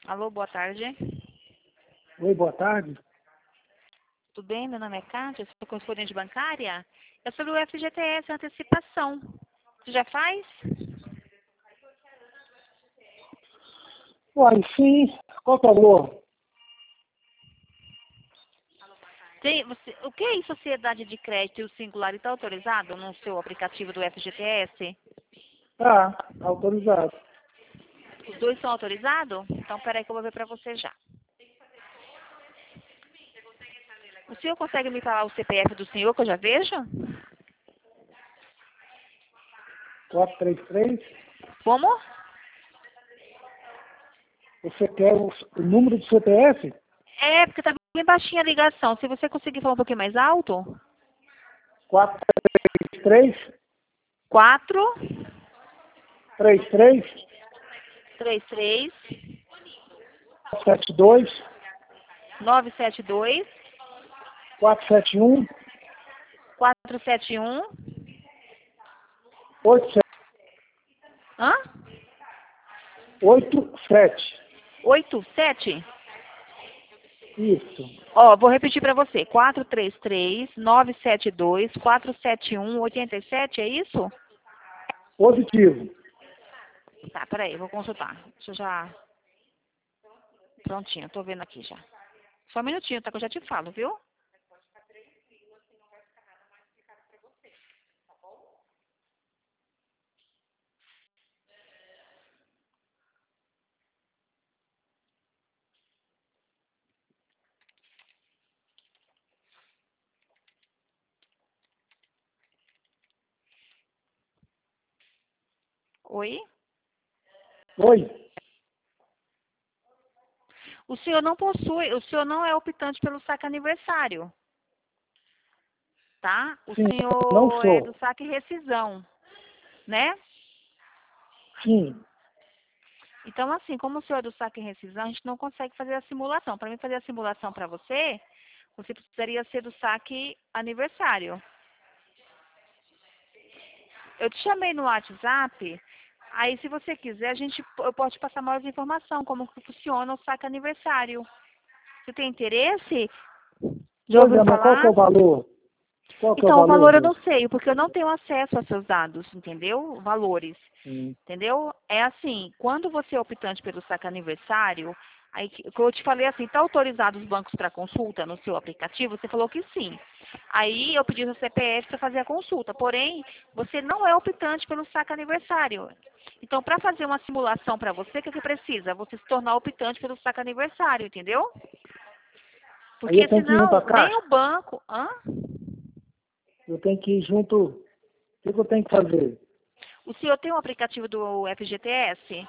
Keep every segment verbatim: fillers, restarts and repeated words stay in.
Alô, boa tarde. Oi, boa tarde. Tudo bem? Meu nome é Kátia, sou correspondente bancária. É sobre o F G T S antecipação. Você já faz? Uai, sim. Qual que é o valor? Tem, você, o que é em sociedade de crédito e o singular está autorizado no seu aplicativo do F G T S? Ah, autorizado. Os dois são autorizados? Então, peraí que eu vou ver para você já. O senhor consegue me falar o C P F do senhor, que eu já vejo? quatro três três. Como? Você quer o, o número do C P F? É, porque tá bem baixinha a ligação. Se você conseguir falar um pouquinho mais alto. quatro três três, quatro, três três, três três, sete dois, nove sete dois, quatro sete um, quatro sete um. oito sete. Hã? oito sete. oito sete? Isso. Ó, vou repetir para você. quatro três três, nove sete dois, quatro sete um, oito sete, é isso? Positivo. Tá, peraí, eu vou consultar. Deixa eu já... Prontinho, tô vendo aqui já. Só um minutinho, tá? Que eu já te falo, viu? Oi? Oi. O senhor não possui, o senhor não é optante pelo saque aniversário, tá? O Sim, não senhor é do sou. saque rescisão, né? Sim. Então, assim, como o senhor é do saque rescisão, a gente não consegue fazer a simulação. Para mim fazer a simulação para você, você precisaria ser do saque aniversário. Eu te chamei no WhatsApp, aí se você quiser, a gente, eu posso te passar mais informação, como que funciona o saque aniversário. Você tem interesse? Já Pois ouviu é, mas qual que é falar? o valor? Qual que é o Então, o valor valor eu não do... sei, porque eu não tenho acesso aos seus dados, entendeu? Valores. Hum. Entendeu? É assim, quando você é optante pelo saque aniversário, aí que que eu te falei assim, está autorizado os bancos para consulta no seu aplicativo? Você falou que sim. Aí eu pedi o C P F para fazer a consulta, porém, você não é optante pelo saque aniversário. Então, para fazer uma simulação para você, o que, que precisa? Você se tornar optante pelo saque aniversário, entendeu? Aí eu Porque tenho que ir junto senão, à nem caixa. o banco... Hã? Eu tenho que ir junto... O que, que eu tenho que fazer? O senhor tem um aplicativo do F G T S?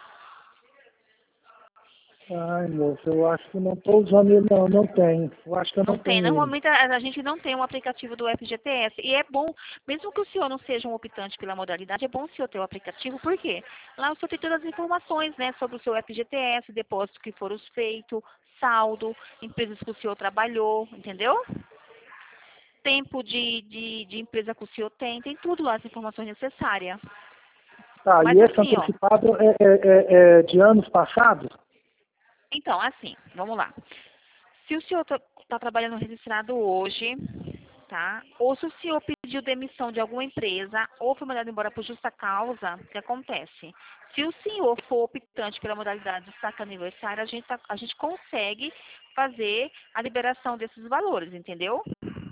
Ai, moça, eu acho que não estou usando ele, não. Não tenho. Eu acho que eu Não não tem. tenho ele. Normalmente a, a gente não tem um aplicativo do F G T S. E é bom, mesmo que o senhor não seja um optante pela modalidade, é bom o senhor ter o aplicativo. Por quê? Lá o senhor tem todas as informações, né, sobre o seu F G T S, depósitos que foram feitos, saldo, empresas que o senhor trabalhou, entendeu? Tempo de, de, de empresa que o senhor tem, tem tudo lá, as informações necessárias. Tá, e Mas esse assim, ó, antecipado é, é, é- é de anos passados? então, assim, vamos lá. Se o senhor está trabalhando registrado hoje, tá? Ou se o senhor pediu demissão de alguma empresa ou foi mandado embora por justa causa, o que acontece? Se o senhor for optante pela modalidade do saque aniversário, a gente, tá- a gente consegue fazer a liberação desses valores, entendeu?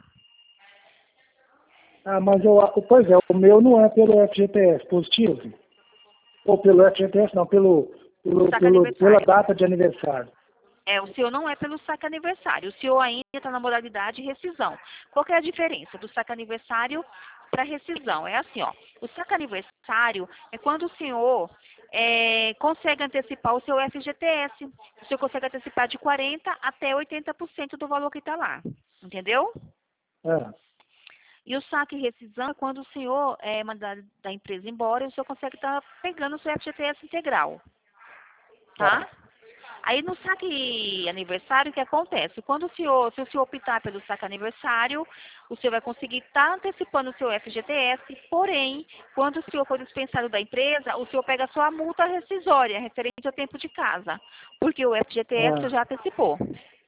Ah, mas eu, pois é, o meu não é pelo F G T S positivo? Ou pelo F G T S, não, pelo, pelo, Saque pelo, pela aniversário. data de aniversário. É, o senhor não é pelo saque aniversário. O senhor ainda está na modalidade rescisão. Qual que é a diferença do saque aniversário para rescisão? É assim, ó. O saque aniversário é quando o senhor é, consegue antecipar o seu F G T S. O senhor consegue antecipar de quarenta por cento até oitenta por cento do valor que está lá. Entendeu? É, E o saque rescisão é quando o senhor é mandado da empresa embora e o senhor consegue estar pegando o seu F G T S integral. Tá? tá. Aí no saque aniversário, o que acontece? Quando o senhor, se o senhor optar pelo saque aniversário, o senhor vai conseguir estar antecipando o seu F G T S, porém, quando o senhor for dispensado da empresa, o senhor pega a sua multa rescisória, referente ao tempo de casa, porque o F G T S Ah, já antecipou.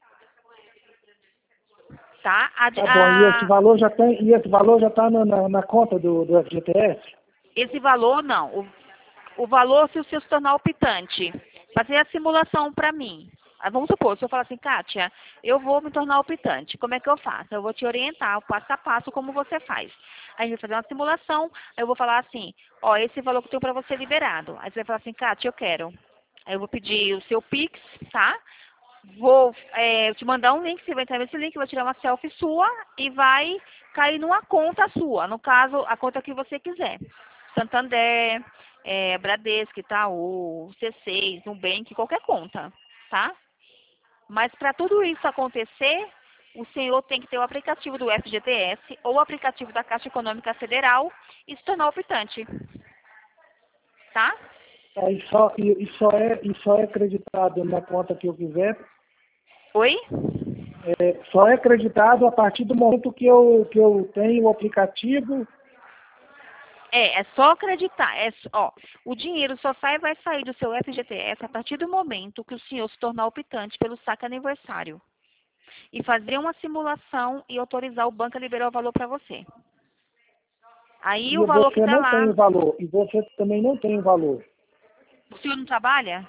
Tá? A, tá bom, e esse a, valor já tem, e esse valor já está na, na, na conta do, do F G T S? esse valor, não. O, o valor, se o senhor se tornar optante, fazer a simulação para mim. Ah, vamos supor, se eu falar assim, Kátia, eu vou me tornar optante, como é que eu faço? Eu vou te orientar, o passo a passo, como você faz. Aí a gente vai fazer uma simulação, aí eu vou falar assim, ó, esse valor que eu tenho para você liberado. Aí você vai falar assim, Kátia, eu quero. Aí eu vou pedir o seu Pix, tá? Vou é, te mandar um link, você vai entrar nesse link, vai tirar uma selfie sua e vai cair numa conta sua. No caso, a conta que você quiser. Santander, é, Bradesco, Itaú, C seis, Nubank, qualquer conta, tá? Mas para tudo isso acontecer, o senhor tem que ter o aplicativo do F G T S ou o aplicativo da Caixa Econômica Federal e se tornar optante, tá? Aí só, e, e só é, e só é acreditado na conta que eu quiser, Oi? é, só é acreditado a partir do momento que eu, que eu tenho o aplicativo. É, é só acreditar. É, só- ó, o dinheiro só sai vai sair do seu F G T S a partir do momento que o senhor se tornar optante pelo saque aniversário. E fazer uma simulação e autorizar o banco a liberar o valor para você. Aí E o valor que você está não lá. tem o valor, e você também não tem o valor. O senhor não trabalha?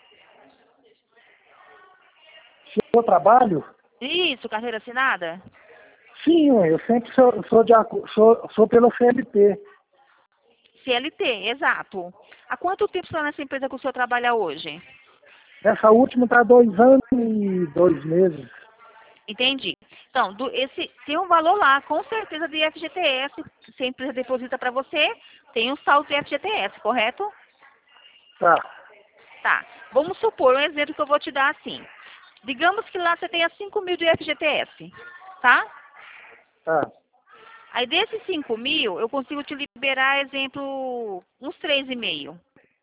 Se eu trabalho, Isso, carteira assinada? sim, ué, eu sempre sou, sou, de, acu- sou, sou pela C L T. C L T, exato. Há quanto tempo está nessa empresa que o senhor trabalha hoje? Essa última está dois anos e dois meses. Entendi. Então, do- esse, tem um valor lá, com certeza, de F G T S. Se a empresa deposita para você, tem um saldo de F G T S, correto? Tá, Tá. Vamos supor um exemplo que eu vou te dar assim. Digamos que lá você tenha cinco mil de F G T S, tá? tá. Aí desses cinco mil, eu consigo te liberar, exemplo, uns três e meio.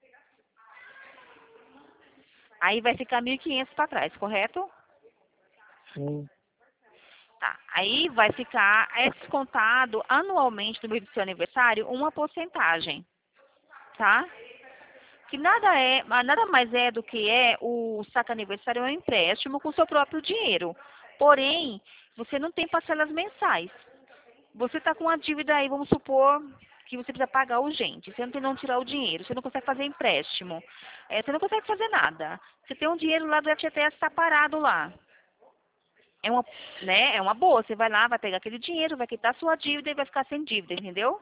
Aí vai ficar mil e quinhentos para trás, correto? Sim. Tá. Aí vai ficar, é descontado anualmente no mês do seu aniversário uma porcentagem, tá? Que nada é, nada mais é do que é o saque aniversário é um empréstimo com seu próprio dinheiro. Porém, você não tem parcelas mensais. Você está com uma dívida aí, vamos supor que você precisa pagar urgente. Você não tem onde tirar o dinheiro, você não consegue fazer empréstimo, é, você não consegue fazer nada. Você tem um dinheiro lá do F G T S está parado lá. É uma, né, é uma boa. Você vai lá, vai pegar aquele dinheiro, vai quitar a sua dívida e vai ficar sem dívida, entendeu?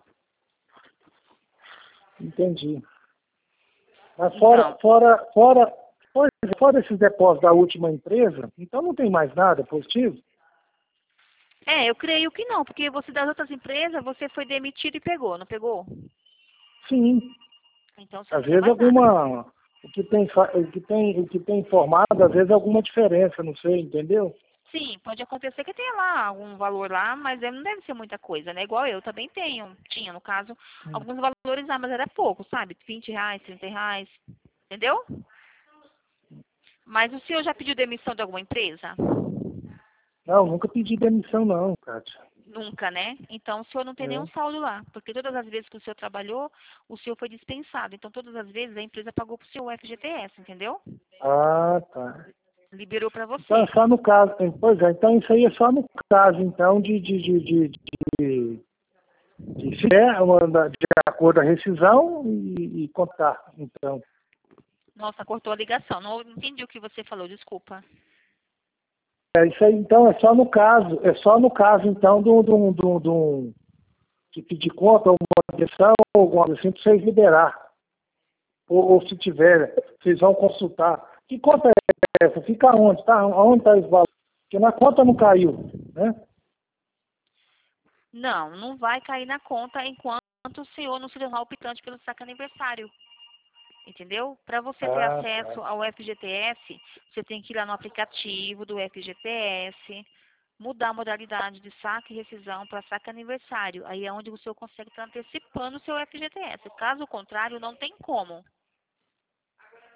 Entendi. Mas fora, Então, fora, fora, fora, fora esses depósitos da última empresa, então não tem mais nada positivo? é, eu creio que não, porque você das outras empresas, você foi demitido e pegou, não pegou? Sim. Então você Às não tem vezes mais nada. alguma. O que tem, fa- o que tem, o que tem informado, às vezes alguma diferença, não sei, entendeu? Sim, pode acontecer que tenha lá algum valor lá, mas é, não deve ser muita coisa, né? Igual eu também tenho, tinha no caso, Hum. alguns valores lá, mas era pouco, sabe? vinte reais, trinta reais, entendeu? Mas o senhor já pediu demissão de alguma empresa? Não, nunca pedi demissão não, Kátia. Nunca, né? Então o senhor não tem nenhum É. saldo lá, porque todas as vezes que o senhor trabalhou, o senhor foi dispensado. Então todas as vezes a empresa pagou pro seu F G T S, entendeu? Ah, tá. Liberou para Então é você. só no caso, pois é, então isso aí é só no caso, então, de, de, de, de, de, de se é uma, da- de acordo à rescisão e, e contar, então. Nossa, cortou a ligação. Não entendi o que você falou, desculpa. É isso aí, então, é só no caso, é só no caso, então, do, do, do, do de pedir conta ou uma demissão ou alguma coisa assim, para vocês liberar. Ou, ou se tiver, vocês vão consultar. Que conta é essa? Fica onde? Tá? Onde está esse valor? Porque na conta não caiu, né? Não, não vai cair na conta enquanto o senhor não se tornar optante pelo saque aniversário. Entendeu? Para você ter Ah, tá. acesso ao F G T S, você tem que ir lá no aplicativo do F G T S, mudar a modalidade de saque e rescisão para saque aniversário. Aí é onde o senhor consegue estar antecipando o seu F G T S. Caso contrário, não tem como.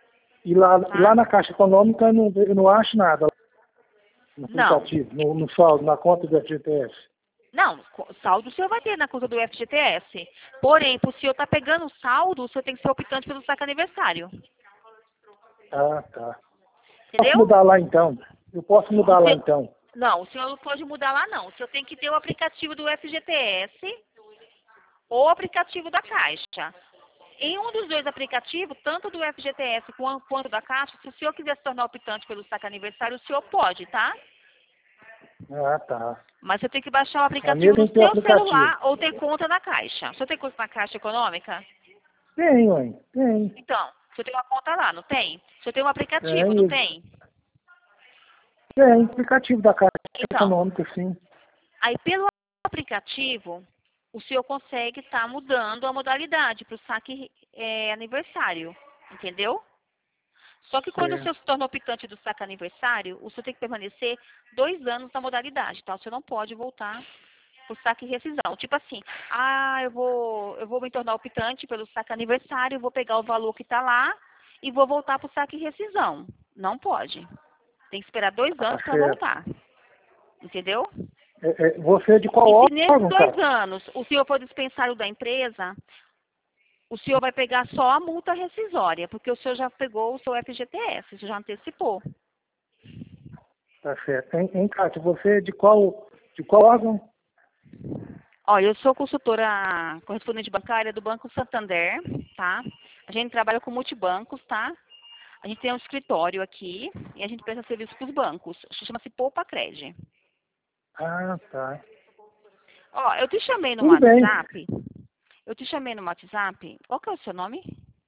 E lá, tá? lá na Caixa Econômica eu não, eu não acho nada no Não. aplicativo, no, no saldo, na conta do F G T S. Não, co- saldo o senhor vai ter na conta do F G T S. Porém, para o senhor estar pegando o saldo, o senhor tem que ser optante pelo saque aniversário. Ah, tá. Posso Entendeu? mudar lá então? Eu posso mudar O lá senhor- então. Não, o senhor não pode mudar lá não. O senhor tem que ter o aplicativo do F G T S ou o aplicativo da Caixa. Em um dos dois aplicativos, tanto do F G T S quan- quanto da Caixa, se o senhor quiser se tornar optante pelo saque aniversário, o senhor pode, tá? Ah, tá. Mas você tem que baixar o A aplicativo minha no tem que ter o seu aplicativo. celular ou ter conta na Caixa. O senhor tem conta na Caixa Econômica? Tem, ué. Tem. Então, o senhor tem uma conta lá, não tem? O senhor tem um aplicativo, não Tem. tem? Tem. Aplicativo da Caixa Então, Econômica, sim. aí pelo aplicativo, o senhor consegue estar mudando a modalidade para o saque é, aniversário, entendeu? Só que quando o senhor Certo. se torna optante do saque aniversário, o senhor tem que permanecer dois anos na modalidade, tá? O senhor não pode voltar para o saque e rescisão. Tipo assim, ah, eu vou, eu vou me tornar optante pelo saque aniversário, vou pegar o valor que está lá e vou voltar para o saque e rescisão. Não pode. Tem que esperar dois Tá anos para certo. voltar. Entendeu? É, é, você é de qual E se nesses órgão, dois cara? anos o senhor for dispensário da empresa, o senhor vai pegar só a multa rescisória, porque o senhor já pegou o seu F G T S, o senhor já antecipou. Tá certo. Hein, hein Cátia, você é de qual, de qual órgão? Olha, eu sou consultora correspondente bancária do Banco Santander, tá? A gente trabalha com multibancos, tá? A gente tem um escritório aqui e a gente presta serviço para os bancos. Chama-se Poupa Cred. Ah, tá. Ó, eu te chamei no Tudo bem. WhatsApp. Eu te chamei no WhatsApp. Qual que é o seu nome?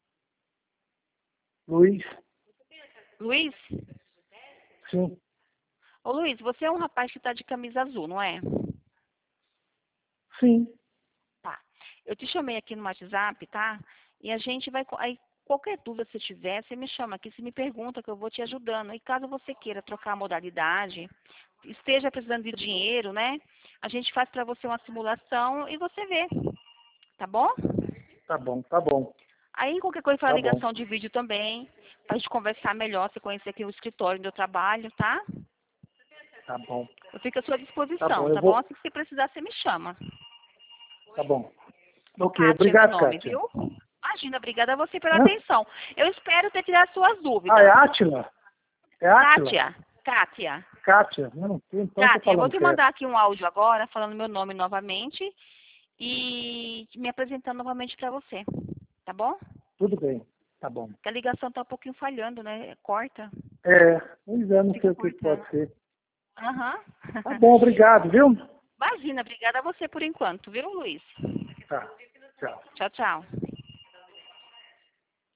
Luiz? Luiz? Sim. Ô Luiz, você é um rapaz que está de camisa azul, não é? Sim. Tá. Eu te chamei aqui no WhatsApp, tá? E a gente vai. Aí, qualquer dúvida que você tiver, você me chama aqui, você me pergunta que eu vou te ajudando. E caso você queira trocar a modalidade, esteja precisando de dinheiro, né? A gente faz para você uma simulação e você vê. Tá bom? Tá bom, tá bom. Aí, qualquer coisa, faz Tá bom. ligação de vídeo também, pra gente conversar melhor, você conhecer aqui o escritório onde eu trabalho, tá? Tá bom. Eu fico à sua Tá disposição, bom, eu tá bom? vou. Assim que você precisar, você me chama. Tá bom. Ok, Kátia, meu obrigado, nome, Cátia. viu? Imagina, obrigada a você pela Hã? atenção. Eu espero ter tirado suas Ah, dúvidas. é Átila? É Átila? Kátia, Kátia, Cátia? Não, então eu tô Kátia, eu vou falando te certo. mandar aqui um áudio agora, falando meu nome novamente e me apresentando novamente para você, tá bom? Tudo bem. Tá bom. Porque a ligação tá um pouquinho falhando, né? Corta, É, pois é, não sei fica o que que cortando. pode ser. Aham. Tá bom, obrigado, viu? Imagina, obrigada a você por enquanto, viu, Luiz? Tá. Tchau. Tchau, tchau.